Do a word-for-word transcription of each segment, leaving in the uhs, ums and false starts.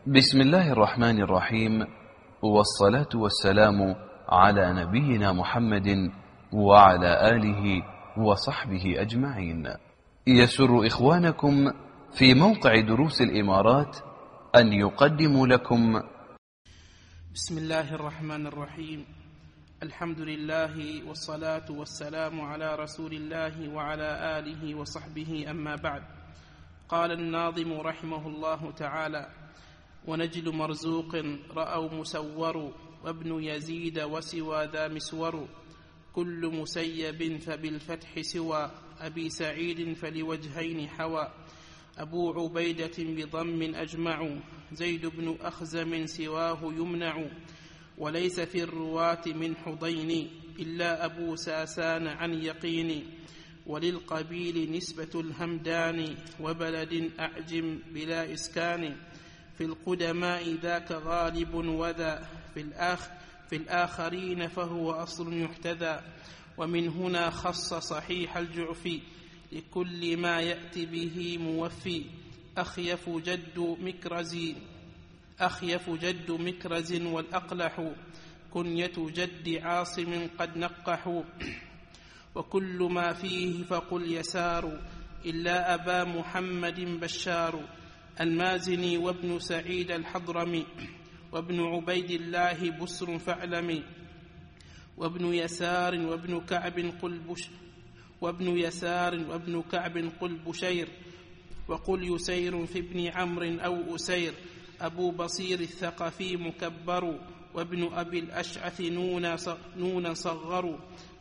بسم الله الرحمن الرحيم، والصلاة والسلام على نبينا محمد وعلى آله وصحبه أجمعين. يسر إخوانكم في موقع دروس الإمارات أن يقدموا لكم بسم الله الرحمن الرحيم. الحمد لله والصلاة والسلام على رسول الله وعلى آله وصحبه، أما بعد. قال الناظم رحمه الله تعالى: ونجل مرزوق رأوا مسور، وابن يزيد وسوى ذا مسور، كل مسيب فبالفتح سوى، أبي سعيد فلوجهين حوى، أبو عبيدة بضم أجمع، زيد بن أخزم سواه يمنع، وليس في الرواة من حضين إلا أبو ساسان عن يقين، وللقبيل نسبة الهمدان، وبلد أعجم بلا إسكان، في القدماء ذاك غالب وذا، في, الآخ في الآخرين فهو أصل يحتذى، ومن هنا خص صحيح الجعفي لكل ما يأتي به موفي، أخيف جد مكرز أخيف جد مكرز والأقلح، كنية جد عاصم قد نقحوا، وكل ما فيه فقل يسار، إلا أبا محمد بشار، المازني وابن سعيد الحضرمي، وابن عبيد الله بسر فاعلمي، وابن يسار وابن كعب قل بش وابن يسار وابن كعب قل بشير، وقل يسير في ابن عمرو أو أسير، أبو بصير الثقفي مكبر، وابن أبي الأشعث نون صغر،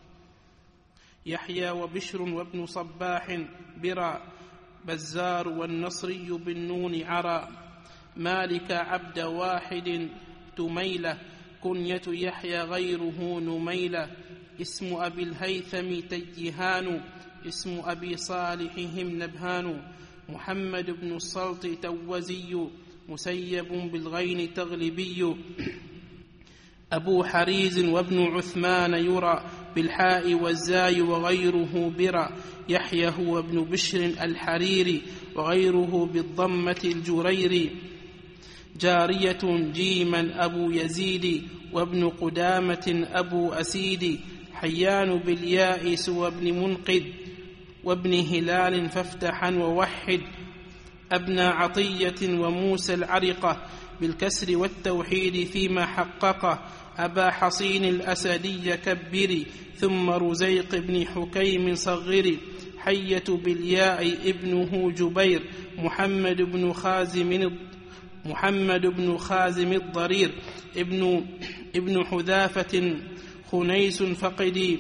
يحيى وبشر وابن صباح برا، بزار والنصري بالنون عرى، مالك عبد واحد تميلة، كنية يحيى غيره نميلة، اسم أبي الهيثم تيهان، اسم أبي صالحهم نبهان، محمد بن السلط توزي، مسيب بالغين تغلبي، أبو حريز وابن عثمان يرى، بالحاء والزاي وغيره برا، يحيى هو ابن بشر الحريري، وغيره بالضمة الجريري، جارية جيما أبو يزيد، وابن قدامة أبو أسيد، حيان بالياء سوى ابن منقذ، وابن هلال فافتحا ووحد، ابن عطية وموسى العرقة، بالكسر والتوحيد فيما حققه، أبا حصين الأسدي كبري، ثم رزيق بن حكيم صغري، حية بالياء ابنه جبير، محمد بن خازم محمد بن خازم الضرير، ابن ابن حذافة خنيس فقدي،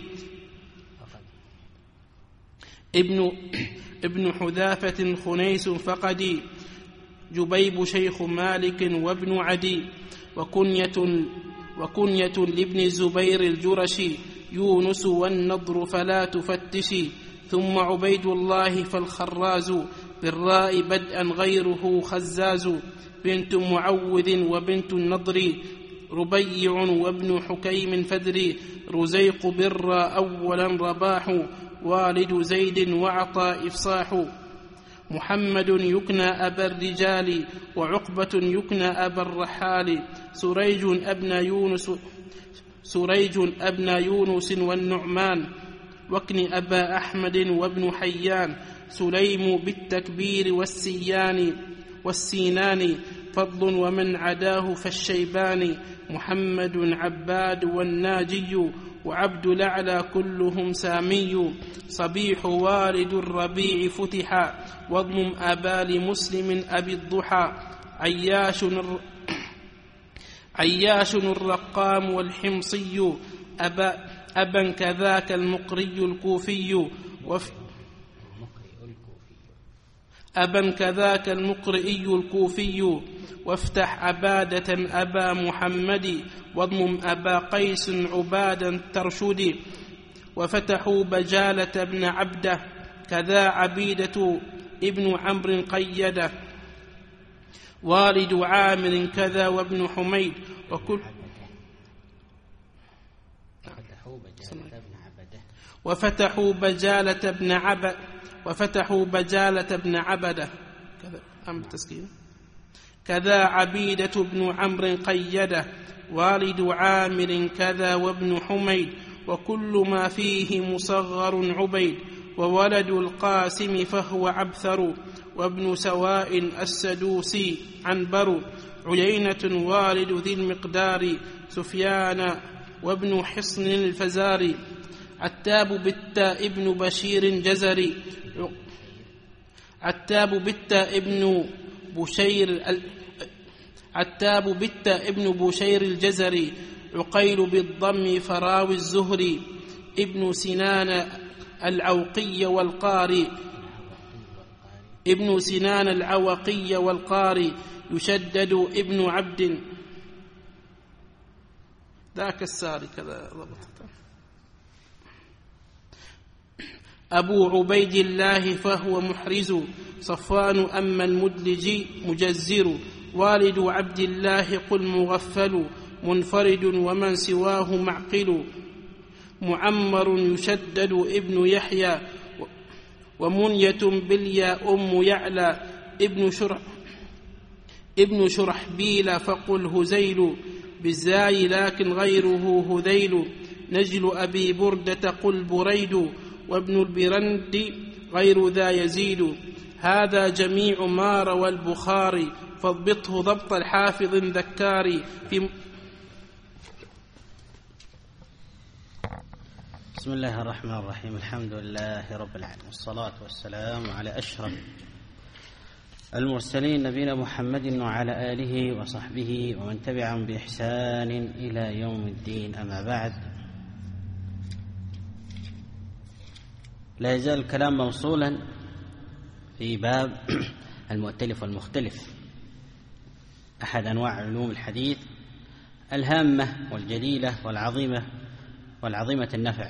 ابن ابن حذافة خنيس فقدي، جبيب شيخ مالك وابن عدي، وكنية وكنية لابن الزبير الجرشي، يونس والنضر فلا تفتشي، ثم عبيد الله فالخراز، بالراء بدءا غيره خزاز، بنت معوذ وبنت النضر، ربيع وابن حكيم فدري، رزيق بالراء أولا رباح، والد زيد وعطى إفصاح، محمد يكنى أبا الرجال، وعقبة يكنى أبا الرحال، سريج أبن يونس سريج أبن يونس والنعمان، وكن أبا أحمد وابن حيان، سليم بالتكبير والسيان والسينان، فضل ومن عداه فالشيبان، محمد عباد والناجي، وعبد الأعلى كلهم سامي، صبيح والد الربيع فتحا، واضمم أبا لمسلم أبي الضحى، عياش الر... عياش الرقام والحمصي، أبا, أبا كذاك المقري الكوفي، وف... أبا كذاك المقرئي الكوفي، وافتح عبادة أبا محمد، واضمم أبا قيس عبادا ترشدي، وفتحوا بجالة ابن عبده، كذا عبيدة ابن عمرو قيده، والد عامر كذا وابن حميد، وكل وفتحوا بجالة ابن عبد وفتحوا بجالة ابن عبده كذا أم التسكين كذا عبيدة بن عمرو قيده، والد عامر كذا وابن حميد، وكل ما فيه مصغر عبيد، وولد القاسم فهو عبثر، وابن سواء السدوسي عنبر، عيينة والد ذي المقدار، سفيان وابن حصن الفزاري، عتاب بالتاء ابن بشير جزري، عتاب بالتاء ابن بشير عتاب بالتاء ابن بشير الجزري، عقيل بالضم فراوي الزهري، ابن سنان العوقي والقاري ابن سنان العوقي والقاري، يشدد ابن عبد ذاك الساري كذا ضبطته، أبو عبيد الله فهو محرز، صفوان أما المدلج مجزر، والد عبد الله قل مغفل، منفرد ومن سواه معقل، معمر يشدد ابن يحيى، ومنية بالياء أم يعلى، ابن شرح ابن شرحبيل فقل هزيل، بالزاي لكن غيره هذيل، نجل أبي بردة قل بريد، وابن البرند غير ذا يزيد، هذا جميع ما روى البخاري، فاضبطه ضبط الحافظ ذكاري. في بسم الله الرحمن الرحيم، الحمد لله رب العالمين، والصلاة والسلام على أشرف المرسلين نبينا محمد وعلى آله وصحبه ومن تبعهم بإحسان إلى يوم الدين، أما بعد. لا يزال الكلام موصولا في باب المؤتلف والمختلف، أحد أنواع علوم الحديث الهامة والجليلة والعظيمة والعظيمة النفع.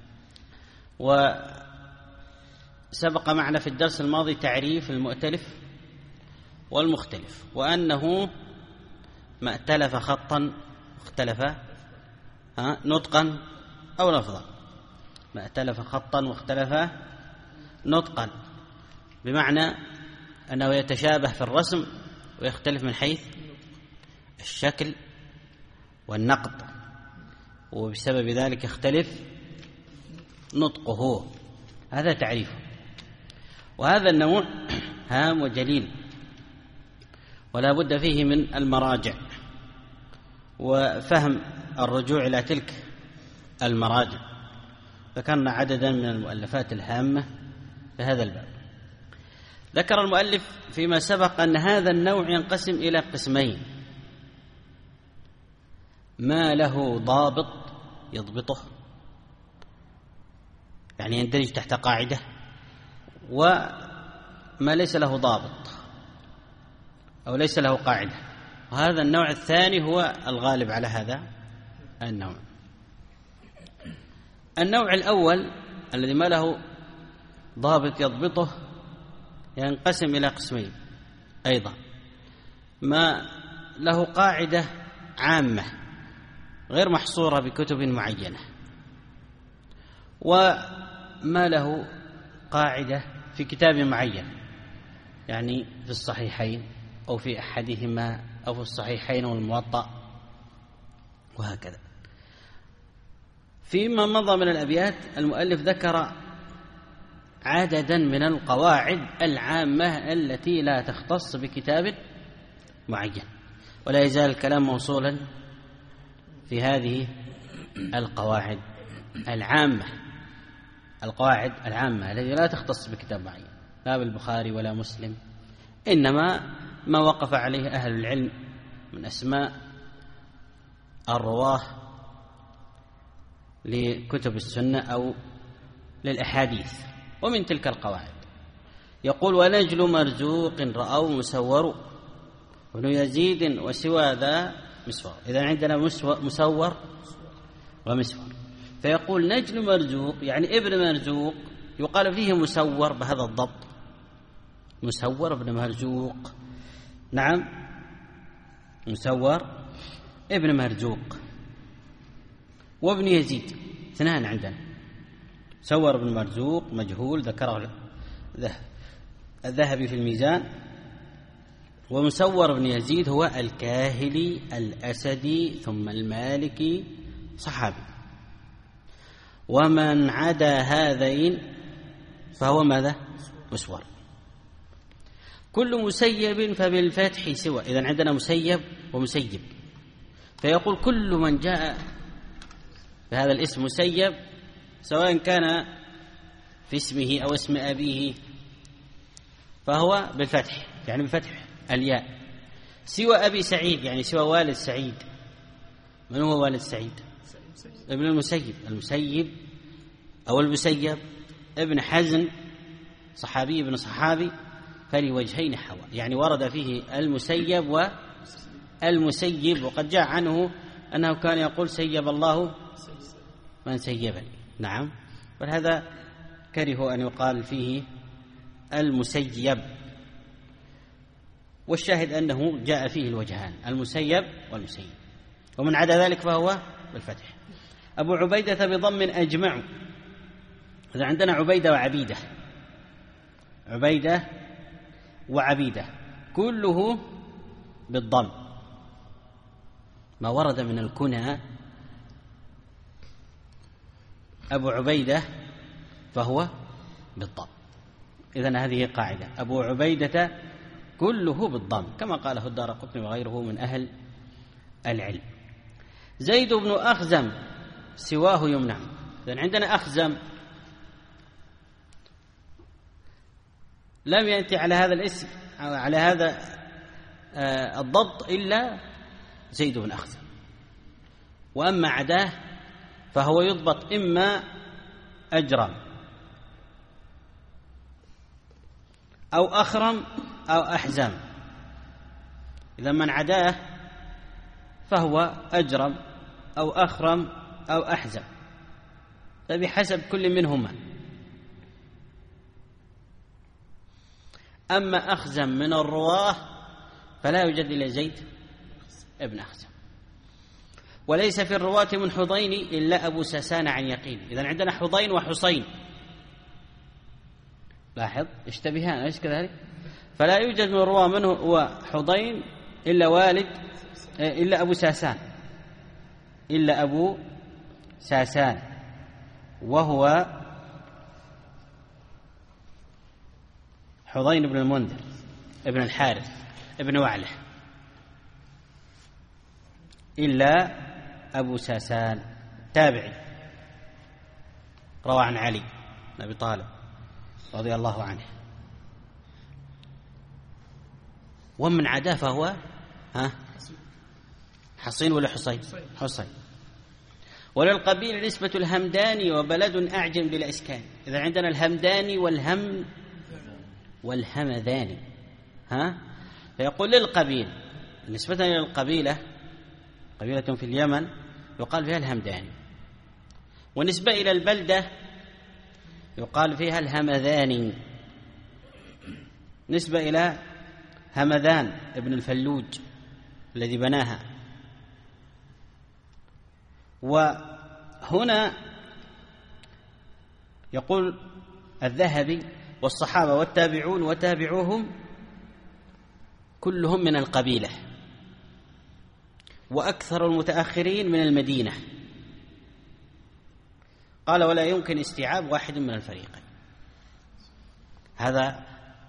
وسبق معنا في الدرس الماضي تعريف المؤتلف والمختلف، وأنه ما ائتلف خطا واختلف نطقا أو لفظا، ما ائتلف خطا واختلف نطقا، بمعنى أنه يتشابه في الرسم ويختلف من حيث الشكل والنقد، وبسبب ذلك يختلف نطقه. هذا تعريفه. وهذا النوع هام وجليل، ولا بد فيه من المراجع وفهم الرجوع إلى تلك المراجع. ذكرنا عددا من المؤلفات الهامة في هذا الباب. ذكر المؤلف فيما سبق أن هذا النوع ينقسم إلى قسمين: ما له ضابط يضبطه، يعني يندرج تحت قاعدة، وما ليس له ضابط أو ليس له قاعدة. وهذا النوع الثاني هو الغالب على هذا النوع. النوع الأول الذي ما له ضابط يضبطه ينقسم إلى قسمين أيضا: ما له قاعدة عامة غير محصورة بكتب معينة، وما له قاعدة في كتاب معين، يعني في الصحيحين أو في أحدهما أو في الصحيحين والموطأ وهكذا. فيما مضى من الأبيات المؤلف ذكر عددا من القواعد العامة التي لا تختص بكتاب معين، ولا يزال الكلام موصولا في هذه القواعد العامة، القواعد العامة التي لا تختص بكتاب معين، لا بالبخاري ولا مسلم، إنما ما وقف عليه أهل العلم من أسماء الرواه لكتب السنة أو للأحاديث. ومن تلك القواعد يقول: ونجل مرزوق رأوا مسور، وابن يزيد وسوى ذا مسور. إذا عندنا مسور ومسور، فيقول نجل مرزوق يعني ابن مرزوق، يقال فيه مسور بهذا الضبط، مسور ابن مرزوق. نعم، مسور ابن مرزوق. وابن يزيد اثنان عندنا: مسور ابن مرزوق مجهول، ذكره الذهبي في الميزان، ومسور بن يزيد هو الكاهلي الأسدي ثم المالكي صحابي. ومن عدا هذين فهو ماذا؟ مسور. كل مسيب فبالفتح سوى. إذن عندنا مسيب ومسيب، فيقول كل من جاء بهذا الاسم مسيب سواء كان في اسمه أو اسم أبيه فهو بالفتح، يعني بفتح الياء. سوى أبي سعيد يعني سوى والد سعيد. من هو والد سعيد؟ ابن المسيب. المسيب أو المسيب ابن حزن صحابي ابن صحابي، فلوجهين حوى، يعني ورد فيه المسيب والمسيب. وقد جاء عنه أنه كان يقول سيب الله من سيبني. نعم، ولهذا كرهوا أن يقال فيه المسيب. والشاهد أنه جاء فيه الوجهان المسيب والمسيب. ومن عدا ذلك فهو بالفتح. أبو عبيدة بضم أجمع. إذا عندنا عبيدة وعبيدة، عبيدة وعبيدة كله بالضم. ما ورد من الكنى أبو عبيدة فهو بالضم. إذن هذه قاعدة، أبو عبيدة كله بالضم كما قاله الدارقطني وغيره من أهل العلم. زيد بن أخزم سواه يمنع. إذن عندنا أخزم لم يأتي على هذا الاسم على هذا الضبط إلا زيد بن أخزم، وأما عداه فهو يضبط إما أجرم أو أخرم أو أحزم. إذا من عداه فهو أجرم أو أخرم أو أحزم، فبحسب كل منهما. أما أخزم من الرواه فلا يوجد إلا زيد ابن أخزم. وليس في الرواة من حضين إلا أبو ساسان عن يقين. إذن عندنا حضين وحصين، لاحظ اشتبهان أليس كذلك؟ فلا يوجد من الرواة منه هو حضين إلا والد إلا أبو ساسان إلا أبو ساسان وهو حضين بن المنذر ابن الحارث ابن وعله، إلا أبو ساسان تابعي روى عن علي بن أبي طالب رضي الله عنه. ومن عداه فهو ها حصين ولا حصين؟ حصين. وللقبيل نسبة الهمداني وبلد أعجم بالإسكان. إذا عندنا الهمداني والهم والهمذاني ها، فيقول للقبيل نسبة إلى القبيلة، قبيلة في اليمن يقال فيها الهمداني، ونسبة إلى البلدة يقال فيها الهمذاني، نسبة إلى همذان ابن الفلوج الذي بناها. وهنا يقول الذهبي والصحابة والتابعون وتابعوهم كلهم من القبيلة، وأكثر المتأخرين من المدينة. قال ولا يمكن استيعاب واحد من الفريقين. هذا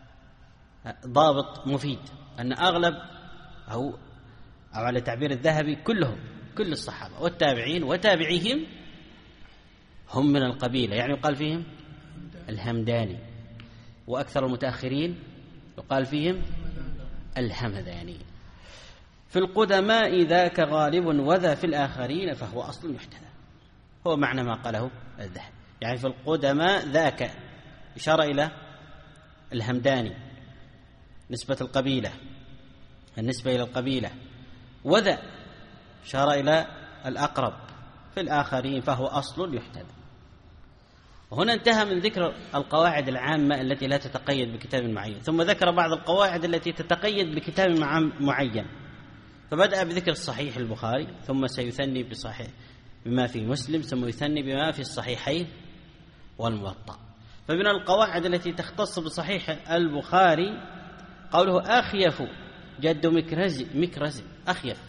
ضابط مفيد أن أغلب أو, أو على تعبير الذهبي كلهم كل الصحابة والتابعين وتابعيهم هم من القبيلة، يعني يقال فيهم الهمداني، وأكثر المتأخرين يقال فيهم الهمذاني. في القدماء ذاك غالب وذا في الآخرين فهو أصل محتذى. هو معنى ما قاله الذهبي، يعني في القدماء ذاك إشارة إلى الهمداني نسبة القبيلة، النسبة إلى القبيلة، وذا إشارة إلى الأقرب، في الآخرين فهو أصل يحتذى. وهنا انتهى من ذكر القواعد العامة التي لا تتقيد بكتاب معين، ثم ذكر بعض القواعد التي تتقيد بكتاب معين، فبدأ بذكر الصحيح البخاري، ثم سيثني بصحيح بما في مسلم، ثم يثني بما في الصحيحين والموطأ. فمن القواعد التي تختص بصحيح البخاري قوله أخيف جد مكرز مكرز أخيف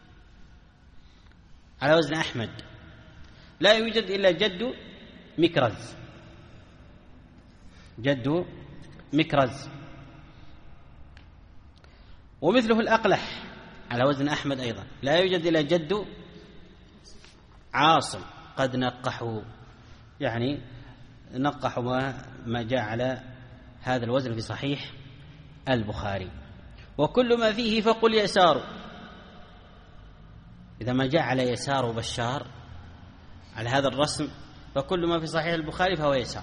على وزن أحمد، لا يوجد إلا جد مكرز، جد مكرز. ومثله الأقلح على وزن أحمد أيضا، لا يوجد إلا جد عاصم، قد نقحوا، يعني نقحوا ما, ما جاء على هذا الوزن في صحيح البخاري. وكل ما فيه فقل يسار، إذا ما جاء على يسار وبشار على هذا الرسم فكل ما في صحيح البخاري فهو يسار،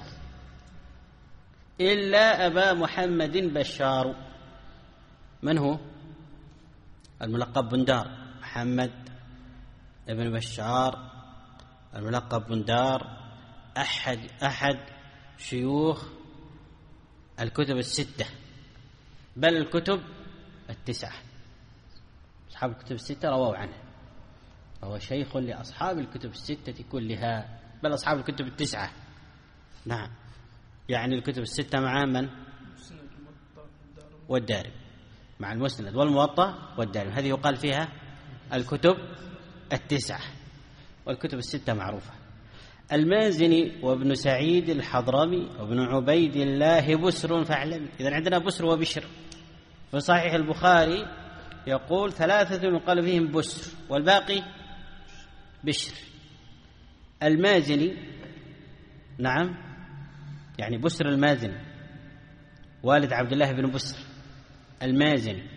إلا أبا محمد بشار. من هو؟ الملقب بندار، محمد ابن بشار الملقب بندار، أحد أحد شيوخ الكتب الستة، بل الكتب التسعة، أصحاب الكتب الستة رووا عنه، وهو شيخ لأصحاب الكتب الستة كلها، بل أصحاب الكتب التسعة. نعم، يعني الكتب الستة مع من؟ والدارمي، مع المسند والموطأ والدارمي، هذه يقال فيها الكتب التسعة، والكتب الستة معروفة. المازني وابن سعيد الحضرمي وابن عبيد الله بسر فاعلم. إذن عندنا بسر وبشر في صحيح البخاري، يقول ثلاثة يقال فيهم بسر والباقي بشر. المازني، نعم، يعني بسر المازني والد عبد الله بن بسر المازني،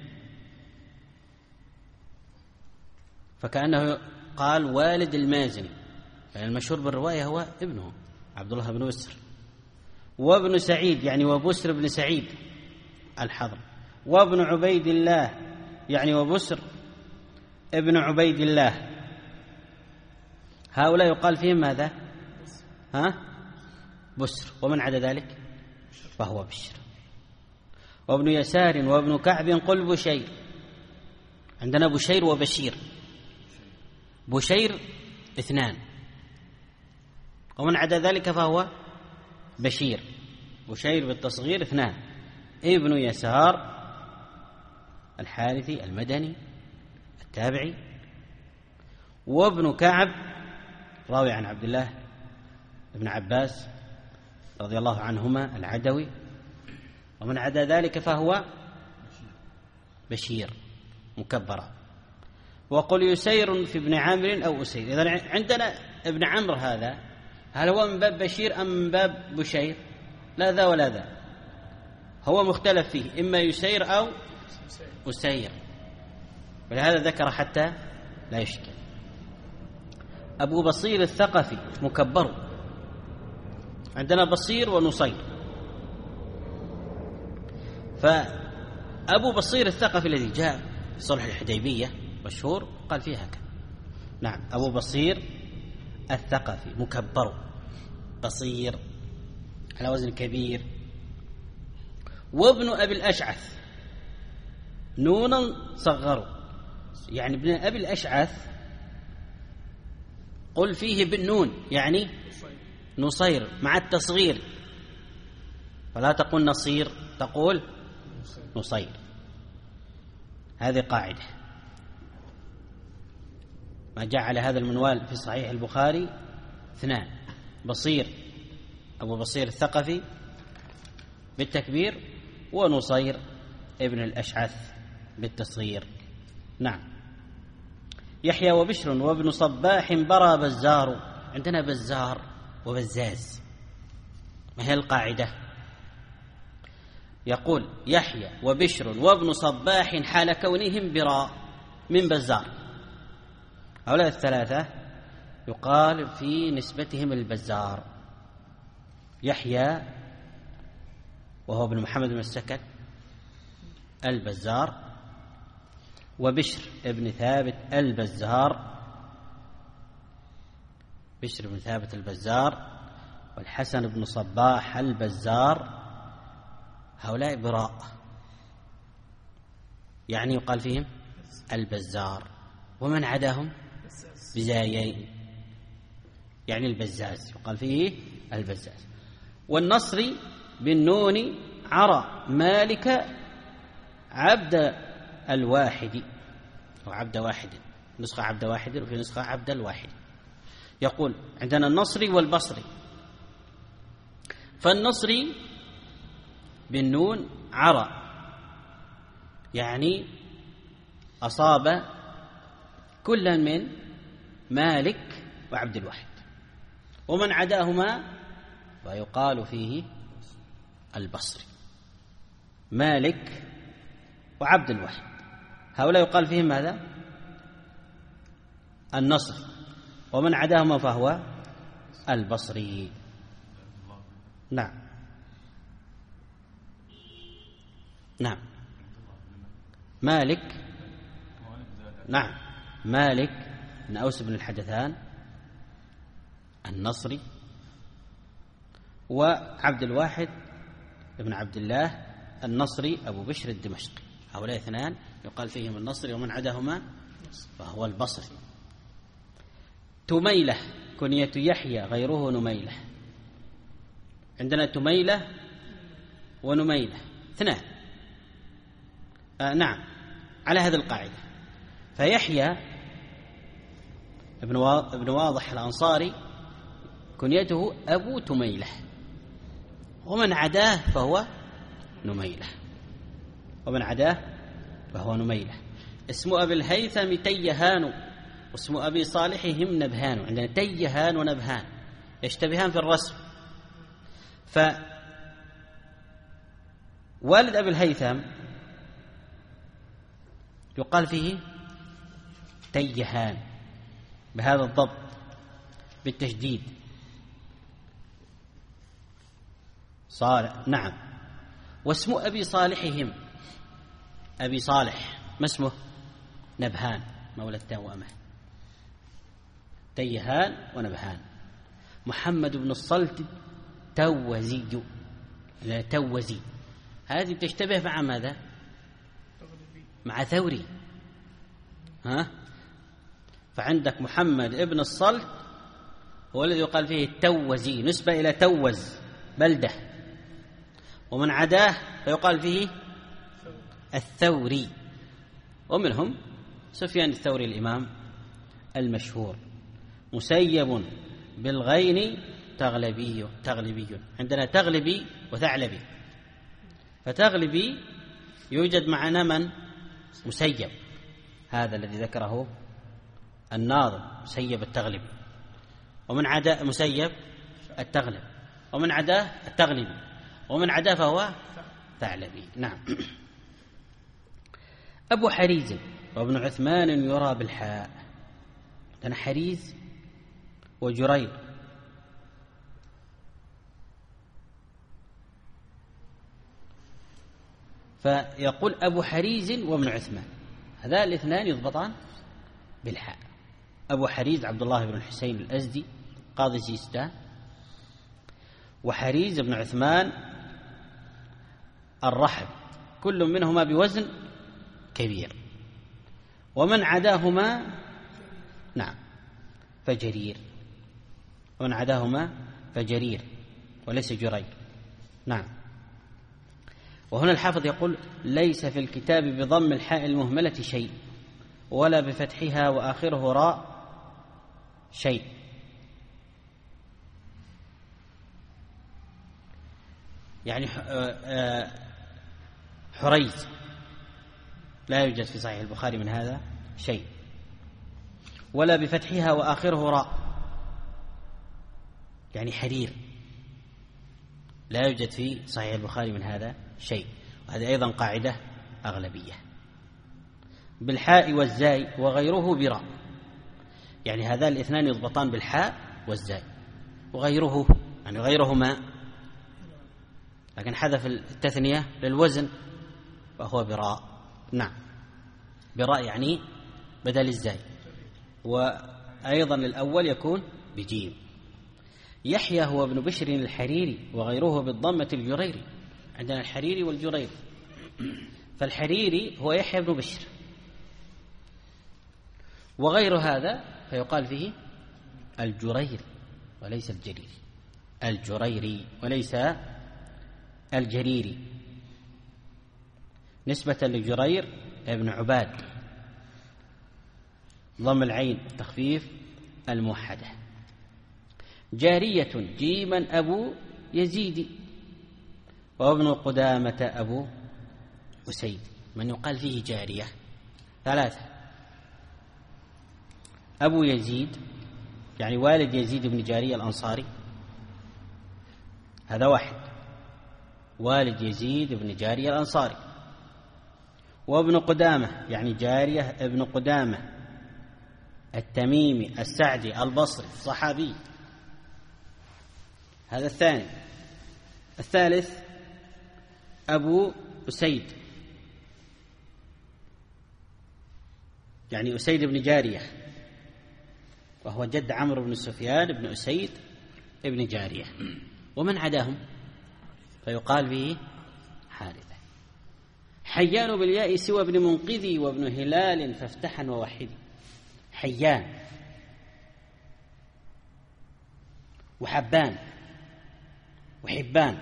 فكأنه قال والد المازني، يعني المشهور بالرواية هو ابنه عبد الله بن بسر. وابن سعيد يعني وبسر بن سعيد الحضر، وابن عبيد الله يعني وبسر ابن عبيد الله. هؤلاء يقال فيهم ماذا؟ ها؟ بسر. ومن عدا ذلك فهو بشر. وابن يسار وابن كعب قل بشير. عندنا بشير وبشير. بشير اثنان، ومن عدا ذلك فهو بشير. بشير بالتصغير اثنان، ابن يسار الحارثي المدني التابعي، وابن كعب راوي عن عبد الله بن عباس رضي الله عنهما العدوي، ومن عدا ذلك فهو بشير مكبرا. وقل يسير في ابن عامر أو أسير. إذا عندنا ابن عمرو هذا، هل هو من باب بشير أم من باب بشير؟ لا ذا ولا ذا، هو مختلف فيه، إما يسير أو أسير، ولهذا ذكر حتى لا يشكل. أبو بصير الثقفي مكبر، عندنا بصير ونصير. فأبو بصير الثقفي الذي جاء في صلح الحديبية مشهور قال فيه هكذا، نعم، أبو بصير الثقفي مكبر، بصير على وزن كبير. وابن أبي الأشعث نونا صغروا، يعني ابن أبي الأشعث قل فيه بالنون يعني نصير مع التصغير، فلا تقول نصير، تقول نصير. هذه قاعدة. ما جاء على هذا المنوال في صحيح البخاري اثنان، بصير أبو بصير الثقفي بالتكبير، ونصير ابن الأشعث بالتصغير. نعم. يحيى وبشر وابن صباح برى بزار. عندنا بزار وبزاز، ما هي القاعدة؟ يقول يحيى وبشر وابن صباح حال كونهم براء من بزار. هؤلاء الثلاثة يقال في نسبتهم البزار. يحيى وهو ابن محمد بن السكن البزار، وبشر ابن ثابت البزار، بشر بن ثابت البزار، والحسن بن صباح البزار. هؤلاء براء، يعني يقال فيهم البزار. ومن عداهم بزايين، يعني البزاز، يقال فيه البزاز. والنصري بالنون عرى مالك عبد الواحد أو عبد واحد، نسخة عبد واحد وفي نسخة عبد الواحد. يقول عندنا النصري والبصري. فالنصري بالنون عرى، يعني أصاب كلا من مالك وعبد الواحد، ومن عداهما فيقال فيه البصري. مالك وعبد الواحد هؤلاء يقال فيهم ماذا؟ النصر، ومن عداهما فهو البصري. نعم نعم مالك، نعم مالك بن أوس بن الحدثان النصري، وعبد الواحد بن عبد الله النصري أبو بشر الدمشقي. هؤلاء اثنان يقال فيهم النصري، ومن عداهما فهو البصري. تميلة كنية يحيى غيره نميلة. عندنا تميلة ونميلة اثنان، آه نعم على هذه القاعدة. فيحيى ابن واضح الأنصاري كنيته أبو تميلة، ومن عداه فهو نميلة، ومن عداه فهو نميلة. اسم أبي الهيثم تيهان، واسم أبي صالحهم نبهان. عندنا تيهان ونبهان يشتبهان في الرسم. فوالد أبي الهيثم يقال فيه تيهان بهذا الضبط بالتشديد. صالح نعم. واسم أبي صالحهم أبي صالح ما اسمه؟ نبهان مولى التوأمة. تيهان ونبهان. محمد بن الصلت توزي، لا توزي، هذه تشتبه مع ماذا؟ مع ثوري. ها؟ فعندك محمد ابن الصلت هو الذي يقال فيه التوزي، نسبة إلى توز بلدة، ومن عداه فيقال فيه الثوري. ومنهم سفيان الثوري الإمام المشهور. مسيب بالغين تغلبي تغلبي. عندنا تغلبي وثعلبي. فتغلبي يوجد معنا من؟ مسيب، هذا الذي ذكره الناظم، مسيب التغلبي. ومن عداء مسيب التغلب، ومن عداه التغلبي، ومن عداه فهو ثعلبي. نعم. أبو حريز وابن عثمان يرى بالحاء. عندنا حريز وجرير. فيقول أبو حريز وابن عثمان، هذا الاثنان يضبطان بالحاء. أبو حريز عبد الله بن الحسين الأزدي قاضي سيستان، وحريز بن عثمان الرحب، كل منهما بوزن كبير. ومن عداهما نعم فجرير، ومن عداهما فجرير وليس جرير. نعم. وهنا الحافظ يقول ليس في الكتاب بضم الحاء المهملة شيء، ولا بفتحها وآخره راء شيء. يعني حريز لا يوجد في صحيح البخاري من هذا شيء، ولا بفتحها وآخره راء، يعني حرير لا يوجد في صحيح البخاري من هذا شيء. وهذه أيضا قاعدة أغلبية. بالحاء والزاي وغيره براء، يعني هذا الاثنان يضبطان بالحاء والزاي. وغيره يعني غيرهما، لكن حذف التثنية للوزن فهو براء. نعم براء يعني بدل الزاي، وأيضا للأول يكون بجيم. يحيى هو ابن بشر الحريري وغيره بالضمة الجريري. عندنا الحريري والجريري. فالحريري هو يحيى بن بشر، وغير هذا فيقال فيه الجريري وليس الجريري، الجريري وليس الجريري، نسبة لجرير ابن عباد، ضم العين تخفيف الموحدة. جارية جيما أبو يزيد، وابن قدامة أبو أسيد. من يقال فيه جارية ثلاثة: أبو يزيد يعني والد يزيد بن جارية الأنصاري، هذا واحد، والد يزيد بن جارية الأنصاري. وابن قدامة يعني جارية ابن قدامة التميمي السعدي البصري الصحابي، هذا الثاني. الثالث أبو أسيد يعني أسيد بن جارية، وهو جد عمرو بن سفيان بن أسيد بن جارية. ومن عداهم فيقال به حارثة. حيان بالياء سوى ابن منقذي وابن هلال فافتحا ووحدي. حيان وحبان وحبان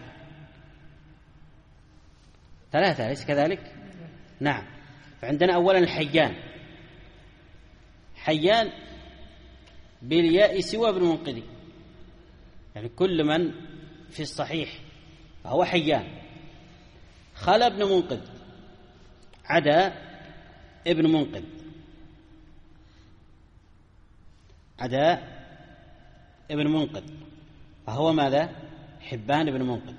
ثلاثة، أليس كذلك؟ نعم. فعندنا أولا الحيان، حيان بالياء سوى ابن منقذي، يعني كل من في الصحيح فهو حيان، خلا ابن منقذ عدا ابن منقذ، عدا ابن منقذ فهو ماذا؟ حبان ابن منقذ.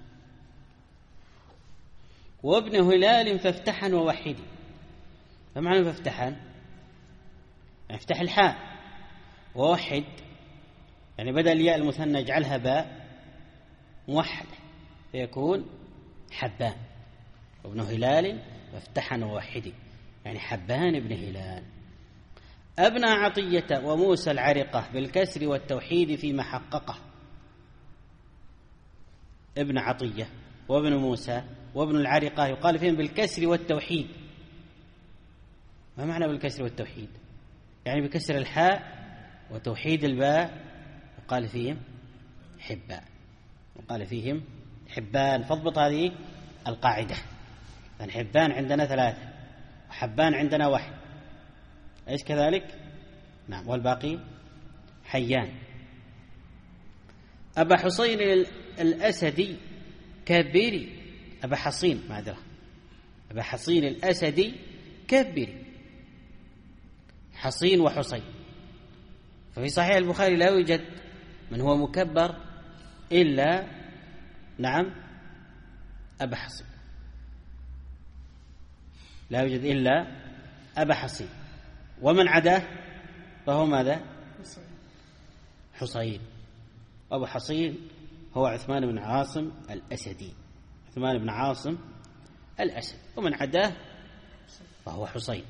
وابن هلال فافتحا ووحدي. ما معنى فافتحا؟ افتح الحاء، ووحد يعني بدل الياء المثنى اجعلها باء موحدة فيكون حبان. وابن هلال فافتحا ووحدي يعني حبان ابن هلال. ابن عطية وموسى العرقة بالكسر والتوحيد فيما حققه. ابن عطية وابن موسى وابن العرقة يقال فيهم بالكسر والتوحيد. ما معنى بالكسر والتوحيد؟ يعني بكسر الحاء وتوحيد الباء يقال فيهم حبان، يقال فيهم حبان. فاضبط هذه القاعدة، يعني حبان عندنا ثلاثة وحبان عندنا واحد، أيش كذلك؟ نعم. والباقي حيان. أبا حصين الأسدي كبري. أبا حصين معذرة أبا حصين الأسدي كبري. حصين وحصين. ففي صحيح البخاري لا يوجد من هو مكبر إلا نعم أبا حصين، لا يوجد إلا أبا حصين. ومن عداه فهو ماذا؟ حصين. أبو حصين هو عثمان بن عاصم الأسدي، عثمان بن عاصم الأسد. ومن عداه فهو حصين.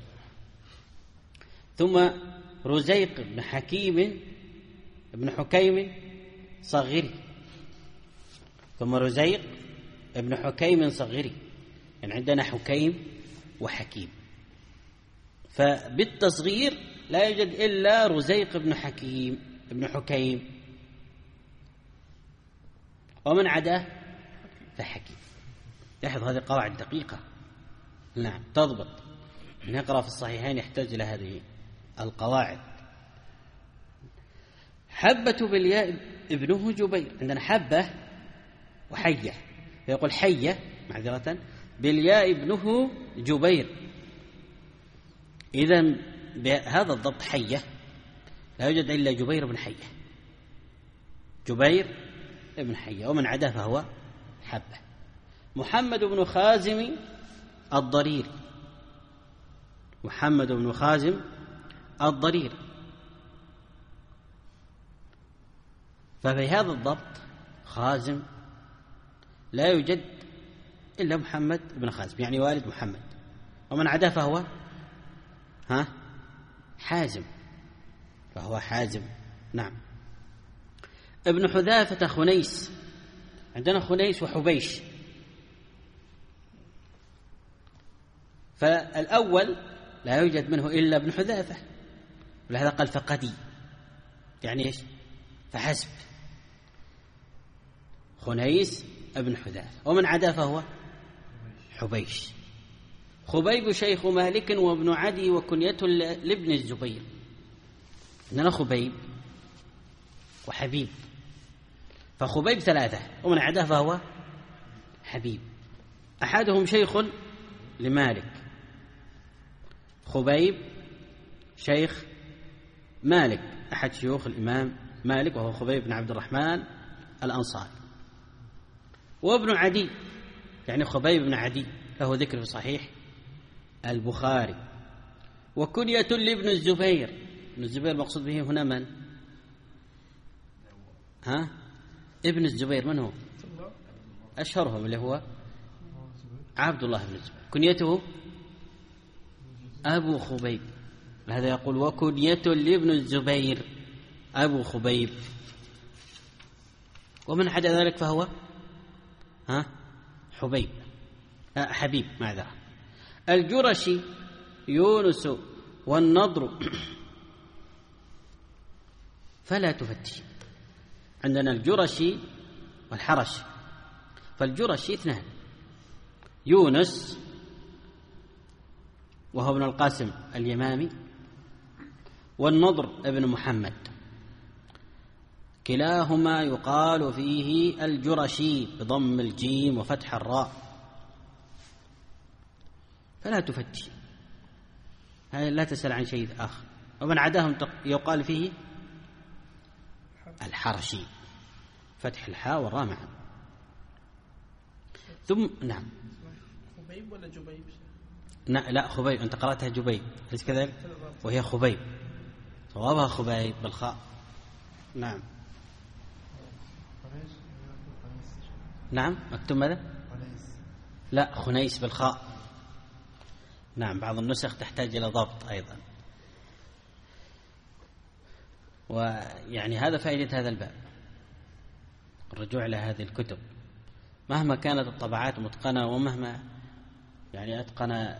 ثم رزيق بن حكيم بن حكيم صغيري. ثم رزيق بن حكيم صغيري، يعني عندنا حكيم وحكيم، فبالتصغير لا يوجد إلا رزيق بن حكيم بن حكيم، ومن عداه فحكيم. لاحظ هذه قواعد دقيقة، نعم تضبط. من يقرأ في الصحيحين يحتاج إلى هذه القواعد. حبة بالياء ابنه جبير، عندنا حبة وحية، فيقول حية معذرة بالياء ابنه جبير. إذن بهذا الضبط حية لا يوجد إلا جبير بن حية، جبير ابن حية، ومن عداه فهو حبة. محمد بن خازم الضرير، محمد بن خازم الضرير. ففي هذا الضبط خازم لا يوجد إلا محمد بن خازم، يعني والد محمد، ومن عداه فهو ها حازم، فهو حازم. نعم. ابن حذافة خنيس، عندنا خنيس وحبيش. فالأول لا يوجد منه إلا ابن حذافة، ولهذا قال فقدي، يعني إيش؟ فحسب. خنيس ابن حذافة، ومن عدا فهو حبيش. خبيب شيخ مالك وابن عدي وكنيته لابن الزبير. عندنا خبيب وحبيب، فخبيب ثلاثة ومن عداه فهو حبيب. أحدهم شيخ لمالك، خبيب شيخ مالك، أحد شيوخ الإمام مالك وهو خبيب بن عبد الرحمن الأنصاري. وابن عدي يعني خبيب بن عدي له ذكر في صحيح البخاري. وكنية لابن الزبير، ابن الزبير مقصود به هنا من؟ ها؟ ابن الزبير من هو؟ أشهرهم اللي هو عبد الله بن الزبير، كنيته أبو خبيب، هذا يقول وكنية لابن الزبير أبو خبيب. ومن عدا ذلك فهو ها حبيب آه حبيب معذرة. الجرشي يونس والنضر فلا تفتش. عندنا الجرشي والحرشي، فالجرشي اثنان، يونس وهو ابن القاسم اليمامي، والنضر ابن محمد، كلاهما يقال فيه الجرشي بضم الجيم وفتح الراء. فلا تفتش، هذا لا تسأل عن شيء آخر. ومن عداهم يقال فيه الحرشي، فتح الحاء والراء معا. ثم نعم خبيب ولا جبيب؟ لا خبيب، أنت قرأتها جبيب أليس كذلك؟ وهي خبيب، صوابها خبيب بالخاء. نعم نعم مكتوب ماذا؟ لا خنيس بالخاء. نعم بعض النسخ تحتاج إلى ضبط أيضا. ويعني هذا فائدة هذا الباب، الرجوع إلى هذه الكتب مهما كانت الطبعات متقنة ومهما يعني أتقن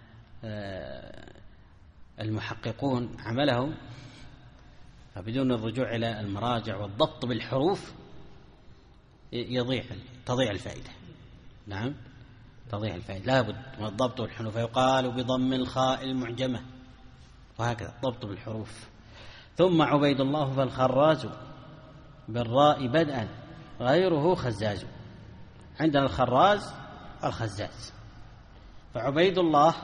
المحققون عملهم، فبدون الرجوع إلى المراجع والضبط بالحروف يضيع تضيع الفائدة. نعم تضيع الفائدة، لابد من الضبط والحروف. فيقال بضم الخاء المعجمة وهكذا ضبط بالحروف. ثم عبيد الله فالخراز بالراء بدءا غيره خزاز. عندنا الخراز الخزاز، فعبيد الله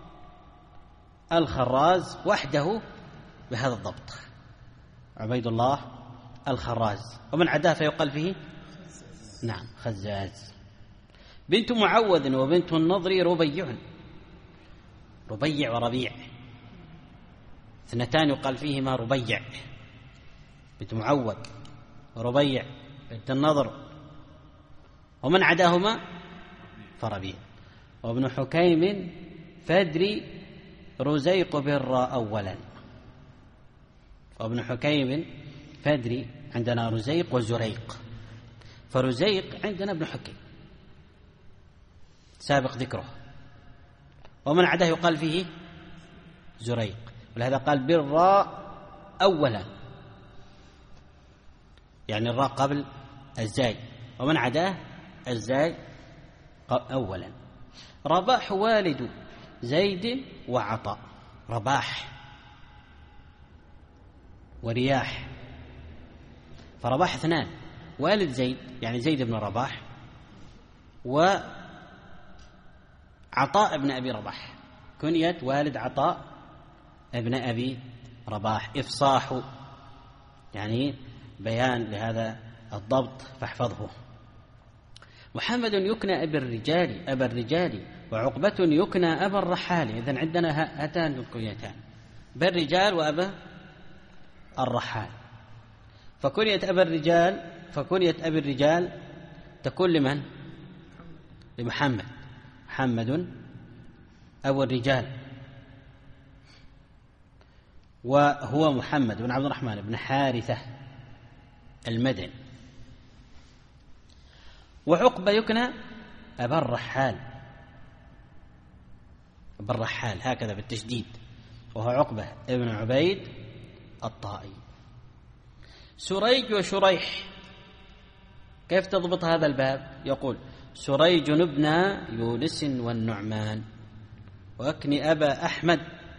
الخراز وحده بهذا الضبط، عبيد الله الخراز. ومن عداه فيقال فيه نعم خزاز. بنت معوذ وبنت النضر ربيع، ربيع وربيع اثنتان يقال فيهما ربيع، بنت معوذ وربيع بنت النضر. ومن عداهما فربيع. وابن حكيم فادري رزيق بالراء أولا، وابن حكيم فادري عندنا رزيق وزريق، فرزيق عندنا ابن حكيم سابق ذكره، ومن عداه يقال فيه زريق، ولهذا قال بالراء أولا يعني الراء قبل الزاي، ومن عداه الزاي أولا. رباح والد زيد وعطاء، رباح ورياح، فرباح اثنان، والد زيد يعني زيد بن رباح، وعطاء بن أبي رباح، كنية والد عطاء ابن أبي رباح. إفصاح يعني بيان لهذا الضبط فاحفظه. محمد يكنى أبا الرجال أبا الرجال وعقبة يكنى أبا الرحال. إذن عندنا هاتان الكنيتان، بالرجال وأبا الرحال. فكنية أبا الرجال فكنية أبي الرجال تكون لمن؟ لمحمد، محمد أبو الرجال، وهو محمد بن عبد الرحمن بن حارثة المدني. وعقبة يكنى أبا الرحال، أبا الرحال هكذا بالتشديد، وهو عقبة ابن عبيد الطائي. سريج وشريح، كيف تضبط هذا الباب؟ يقول سريج ابن يونس والنعمان، وأكن أبا أحمد.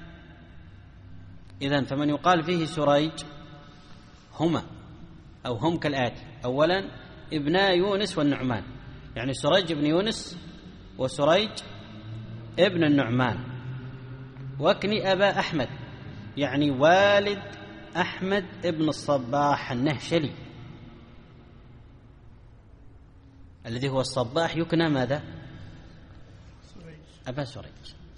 إذن فمن يقال فيه سريج هما أو هم كالآتي: أولا ابنا يونس والنعمان، يعني سريج ابن يونس وسريج ابن النعمان. وأكن أبا أحمد يعني والد أحمد ابن الصباح النهشلي الذي هو الصباح يكنى ماذا؟ أبا سريج.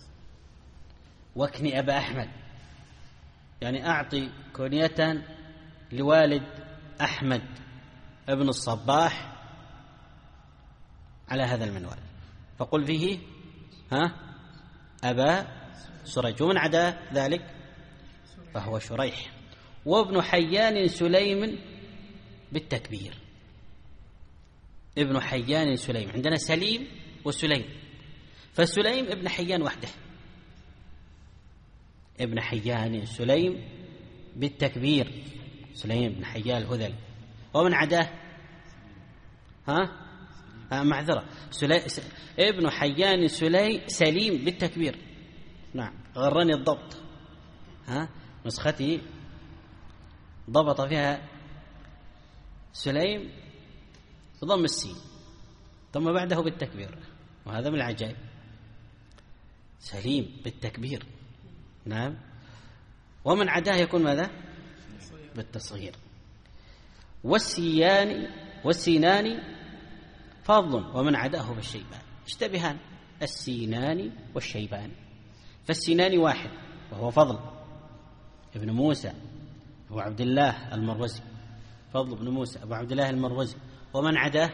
واكن أبا أحمد يعني أعطي كنية لوالد أحمد ابن الصباح على هذا المنوال، فقل فيه ها أبا سريج، ومن عدا ذلك فهو شريح. وابن حيان سليم بالتكبير، ابن حيان سليم، عندنا سليم وسليم، فسليم ابن حيان وحده، ابن حيان سليم بالتكبير، سليم بن حيان الهذلي. ومن عداه ها آه معذرة سلي... س... ابن حيان سلي... سليم بالتكبير. نعم غرني الضبط، ها نسختي ضبط فيها سليم بضم السين ثم بعده بالتكبير، وهذا من العجائب، سليم بالتكبير. نعم. ومن عداه يكون ماذا؟ بالتصغير. والسيان والسينان فضل، ومن عداه بالشيبان، اشتبهان السينان والشيبان، فالسينان واحد وهو فضل ابن موسى أبو عبد الله المروزي، فضل بن موسى أبو عبد الله المروزي، ومن عداه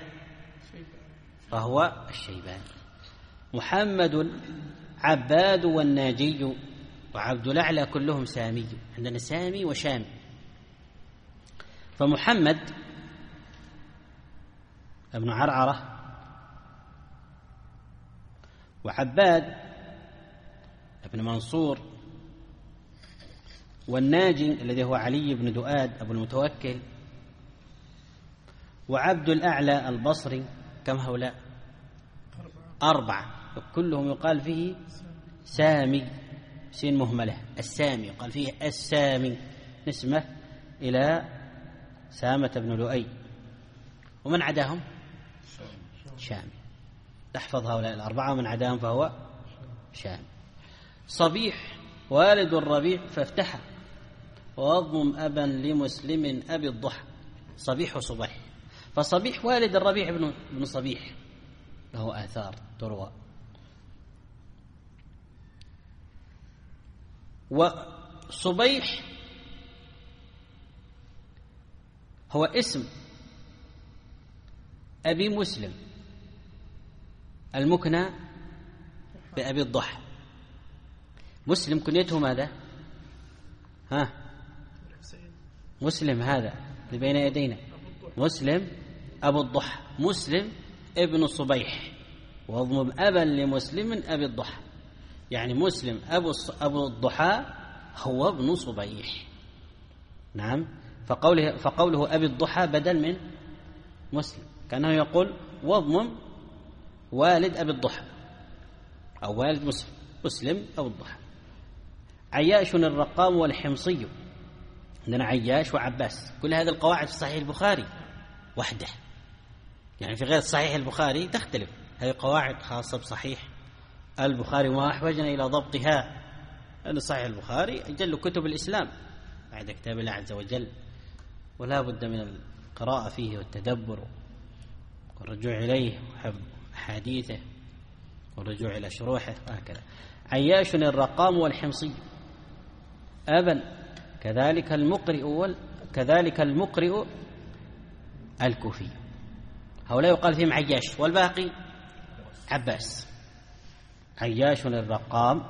فهو الشيباني. محمد عباد والناجي وعبد الأعلى كلهم سامي، عندنا سامي وشامي. فمحمد ابن عرعرة وعباد ابن منصور والناجي الذي هو علي بن دؤاد أبو المتوكل وعبد الأعلى البصري، كم هؤلاء؟ أربعة، كلهم يقال فيه سامي، سين مهملة، السامي يقال فيه السامي، نسمة إلى سامة بن لؤي. ومن عداهم شامي، تحفظ هؤلاء الأربعة، ومن عداهم فهو شامي. صبيح والد الربيع فافتح واضم أبا لمسلم أبي الضحى، صبيح وصبيح، فصبيح والد الربيع بن بن صبيح له آثار تروى. وصبيح هو اسم أبي مسلم المكنى بأبي الضحى. مسلم كنيته ماذا؟ ها مسلم هذا اللي بين يدينا، مسلم أبو الضحى، مسلم ابن صبيح، واضمم أبا لمسلم أبي الضحى، يعني مسلم أبو أبو الضحى هو ابن صبيح. نعم. فقوله فقوله أبي الضحى بدل من مسلم، كأنه يقول واضمم والد أبي الضحى أو والد مسلم، مسلم أبو الضحى. عياش الرقام والحمصي، عندنا عياش وعباس، كل هذه القواعد في صحيح البخاري وحده، يعني في غير صحيح البخاري تختلف، هذه قواعد خاصة بصحيح البخاري وما أحوجنا إلى ضبطها، لأن صحيح البخاري أجل كتب الإسلام بعد كتاب الله عز وجل، ولا بد من القراءة فيه والتدبر والرجوع إليه وحفظ أحاديثه والرجوع إلى شروحه وهكذا. عياش الرقام والحمصي أبا، كذلك المقرئ وال... كذلك المقرئ الكوفي، هؤلاء يقال فيهم عياش، والباقي عباس. عياش الرقام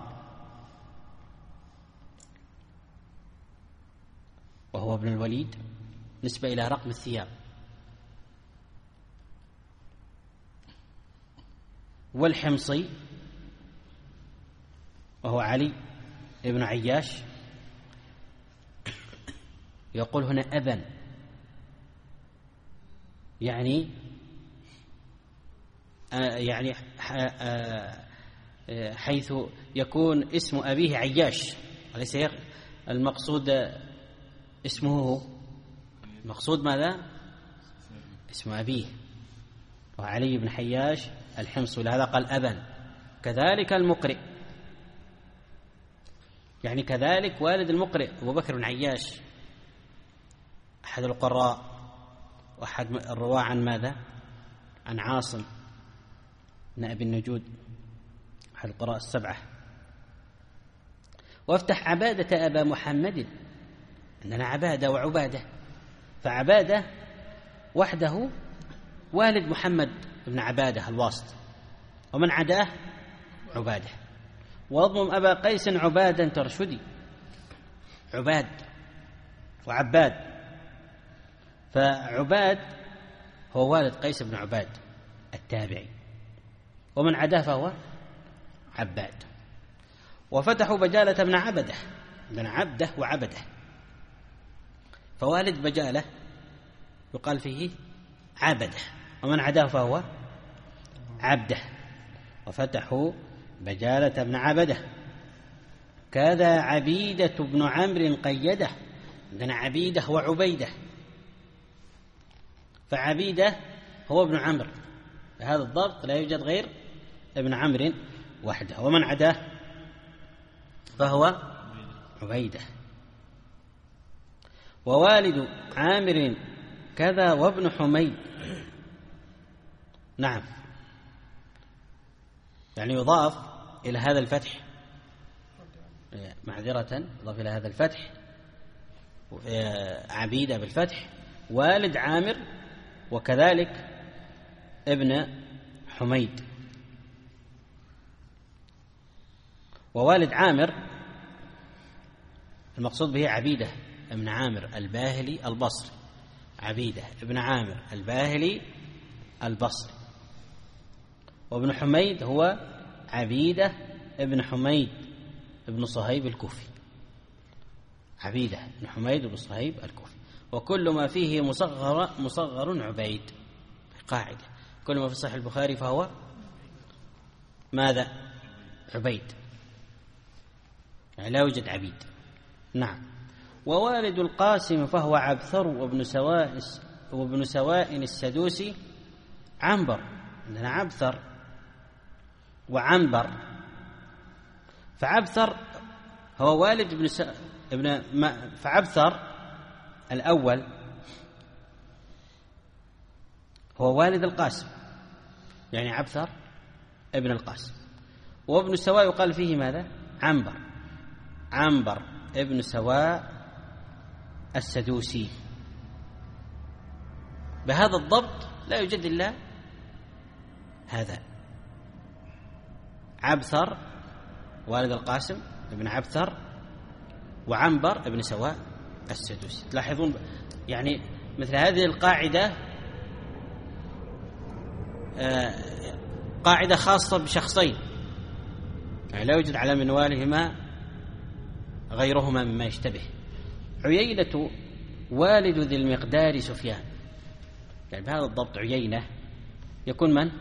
وهو ابن الوليد، نسبة إلى رقم الثياب. والحمصي وهو علي ابن عياش، يقول هنا أبا، يعني آه يعني آه حيث يكون اسم أبيه عياش، وليس المقصود اسمه هو، المقصود ماذا؟ اسم أبيه، وعلي بن حياش الحمص، ولهذا قال أبا. كذلك المقرئ، يعني كذلك والد المقرئ أبو بكر بن عياش أحد القراء وأحد الرواة عن ماذا؟ عن عاصم بن أبي النجود أحد القراء السبعة. وافتح عبادة أبا محمد، عندنا عبادة وعبادة، فعبادة وحده والد محمد بن عبادة الواسط، ومن عداه عبادة. واضمم أبا قيس عبادا ترشدي، عباد وعباد، فعباد هو والد قيس بن عباد التابعي، ومن عداه فهو عباد. وفتحوا بجالة بن عبده، بن عبده وعبده، فوالد بجالة يقال فيه عبده، ومن عداه فهو عبده. وفتحوا بجالة بن عبده. كذا عبيدة بن عمرو قيده، عندنا عبيدة وعبيدة، فعبيدة هو ابن عمرو، هذا الضبط لا يوجد غير ابن عمرو وحده، ومن عداه فهو عبيدة. ووالد عامر كذا وابن حميد، نعم، يعني يضاف إلى هذا الفتح، معذرة يضاف إلى هذا الفتح عبيدة بالفتح، والد عامر، وكذلك ابن حميد. ووالد عامر المقصود به عبيدة ابن عامر الباهلي البصري، عبيدة ابن عامر الباهلي البصري. وابن حميد هو عبيدة ابن حميد ابن صهيب الكوفي، عبيدة ابن حميد ابن صهيب الكوفي. وكل ما فيه مصغر مصغر عبيد، قاعدة كل ما في صحيح البخاري فهو ماذا؟ عبيد، يعني لا يوجد عبيد. نعم. ووالد القاسم فهو عبثر وابن سواء وابن سواء السدوسي عنبر، عندنا عبثر وعنبر، فعبثر هو والد ابن س... ابن ما... فعبثر الأول هو والد القاسم، يعني عبثر ابن القاسم. وابن سواء يقال فيه ماذا؟ عنبر، عنبر ابن سواء السدوسي. بهذا الضبط لا يوجد إلا هذا، عبثر والد القاسم ابن عبثر، وعنبر ابن سواء السدوسي. تلاحظون يعني مثل هذه القاعدة قاعدة خاصة بشخصين، يعني لا يوجد على منوالهما غيرهما مما يشتبه. عيينة والد ذي المقدار سفيان، يعني بهذا الضبط عيينة يكون من؟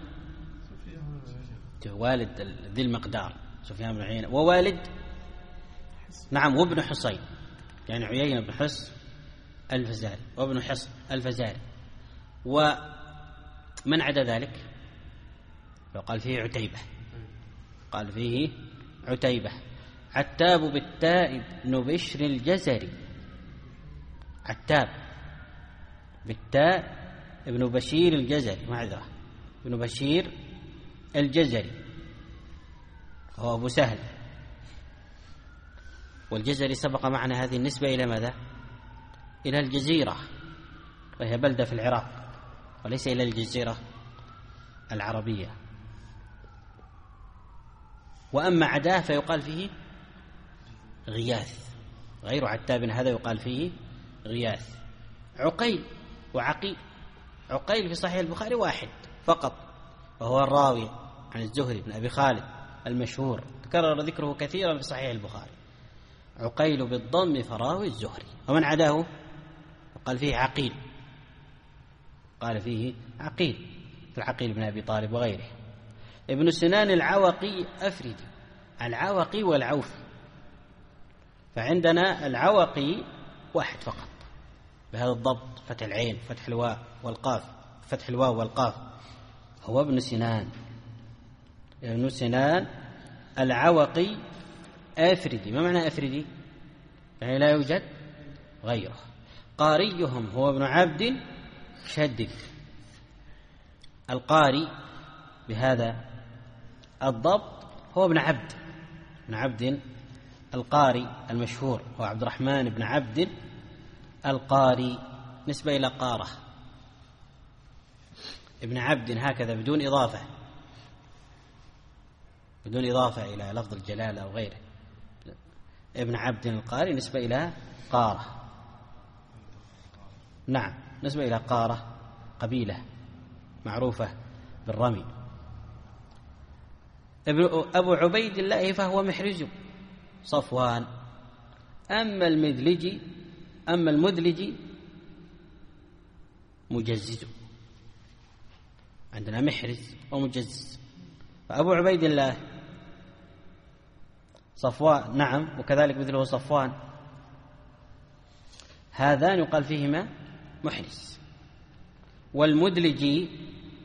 والد ذي المقدار سفيان بن عيينة، ووالد نعم وابن حصين، يعني عيينة بن حص الفزاري وابن حص الفزاري. ومن عدا ذلك فقال فيه عتيبة، قال فيه عتيبة. عتاب بالتاء بن بشر الجزري، عتاب بالتاء ابن بشير الجزري، معذرة ابن بشير الجزري هو أبو سهل، والجزري سبق معنا هذه النسبة إلى ماذا؟ إلى الجزيرة، وهي بلدة في العراق، وليس إلى الجزيرة العربية. وأما عداه فيقال فيه غياث، غير عتاب هذا يقال فيه غياث. عقيل وعقيل، عقيل في صحيح البخاري واحد فقط، وهو الراوي عن الزهري بن أبي خالد المشهور، تكرر ذكره كثيرا في صحيح البخاري. عقيل بالضم فراوي الزهري. ومن عداه قال فيه عقيل، قال فيه عقيل، العقيل بن أبي طالب وغيره. ابن سنان العوقي أفردي، العوقي والعوفي، فعندنا العوقي واحد فقط بهذا الضبط، فتح العين فتح الواو والقاف، فتح الواو والقاف، هو ابن سنان. ابن سنان العوقي أفردي. ما معنى أفردي؟ يعني لا يوجد غيره. قاريهم هو ابن عبد شدد، القاري بهذا الضبط هو ابن عبد، ابن عبد القاري المشهور هو عبد الرحمن بن عبد القاري، نسبة إلى قارة، ابن عبد هكذا بدون إضافة، بدون إضافة إلى لفظ الجلالة أو غيره. ابن عبد القاري نسبة إلى قارة، نعم نسبة إلى قارة، قبيلة معروفة بالرمي. أبو عبيد الله فهو محرز صفوان. أما المدلجي أما المدلجي مجزز، عندنا محرز ومجزز. فأبو عبيد الله صفوان، نعم، وكذلك مثله صفوان، هذان يقال فيهما محرز. والمدلجي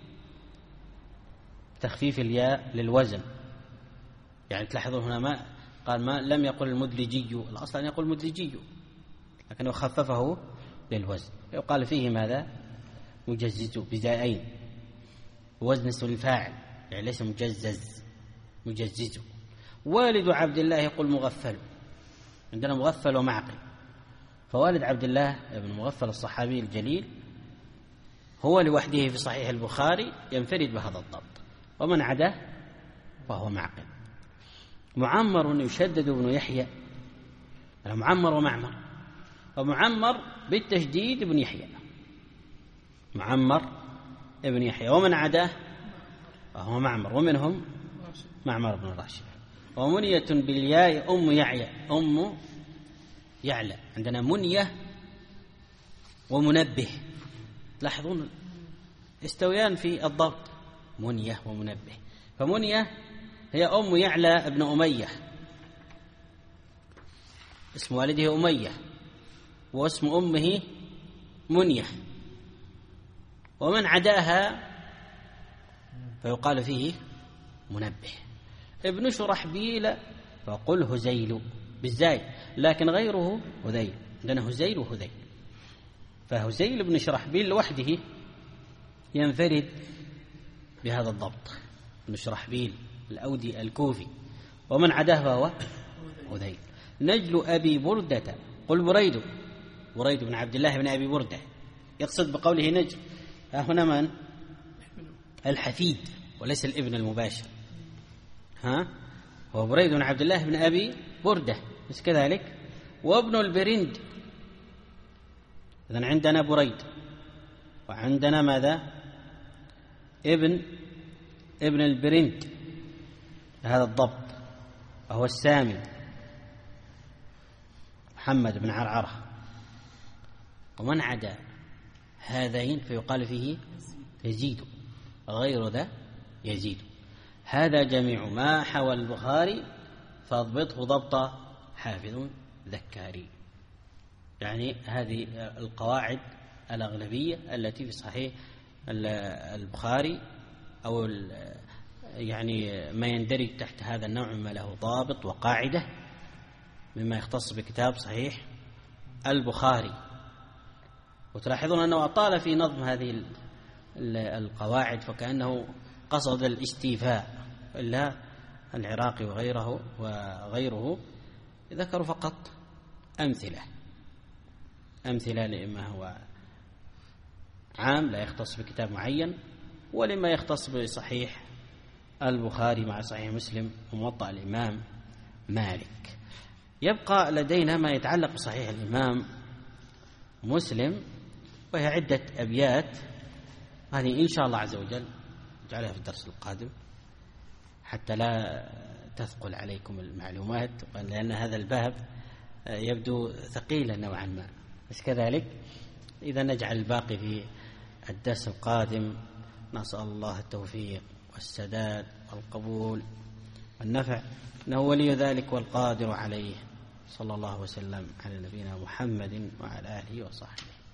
تخفيف الياء للوزن، يعني تلاحظون هنا ما قال ما لم يقل المدلجي، الأصل أن يقول مدلجي، لكنه خففه للوزن، يقال فيه ماذا؟ مجزز بزائين، وزن اسم الفاعل، يعني ليس مجزز، مجزز. والد عبد الله يقول مغفل، عندنا مغفل ومعقل، فوالد عبد الله ابن مغفل الصحابي الجليل هو لوحده في صحيح البخاري ينفرد بهذا الضبط، ومن عداه فهو معقل. معمر يشدد بن يحيى، معمر ومعمر، ومعمر بالتشديد ابن يحيى، معمر ابن يحيى، ومن عداه فهو معمر، ومنهم معمر بن راشد. ومنية بالياء أم يعلى، أم يعلى، عندنا منية ومنبه، لاحظون استويان في الضبط، منية ومنبه. فمنية هي أم يعلى ابن أمية، اسم والده أمية، واسم أمه منية، ومن عداها فيقال فيه منبه. ابن شرحبيل فقل هزيل بالزاي، لكن غيره هذيل، عندنا هزيل وهذيل. فهزيل بن شرحبيل لوحده ينفرد بهذا الضبط، ابن شرحبيل الأودي الكوفي، ومن عداه فهو هذيل. نجل أبي بردة قل بريد، بريد بن عبد الله بن أبي بردة، يقصد بقوله نجل هنا من؟ الحفيد وليس الابن المباشر، ها هو بريد بن عبد الله بن أبي بردة بس كذلك. وابن البرند، إذن عندنا بريد، وعندنا ماذا؟ ابن ابن البرند، هذا الضبط، وهو السامي محمد بن عرعرة. ومن عدا هذين فيقال فيه يزيد، غير ذا يزيد. هذا جميع ما حوى البخاري فاضبطه ضبط حافظ ذكاري، يعني هذه القواعد الأغلبية التي في صحيح البخاري، أو يعني ما يندرج تحت هذا النوع مما له ضابط وقاعدة مما يختص بكتاب صحيح البخاري. وتلاحظون أنه أطال في نظم هذه القواعد فكأنه قصد الاستيفاء، إلا العراقي وغيره وغيره ذكروا فقط أمثلة أمثلة لما هو عام لا يختص بكتاب معين، ولما يختص بصحيح البخاري مع صحيح مسلم وموطأ الإمام مالك. يبقى لدينا ما يتعلق بصحيح الإمام مسلم، وهي عدة أبيات، هذه إن شاء الله عز وجل نجعلها في الدرس القادم حتى لا تثقل عليكم المعلومات، لأن هذا الباب يبدو ثقيلا نوعا ما، بس كذلك إذا نجعل الباقي في الدرس القادم. نسأل الله التوفيق والسداد والقبول والنفع، إنه ولي ذلك والقادر عليه. صلى الله وسلم على نبينا محمد وعلى آله وصحبه.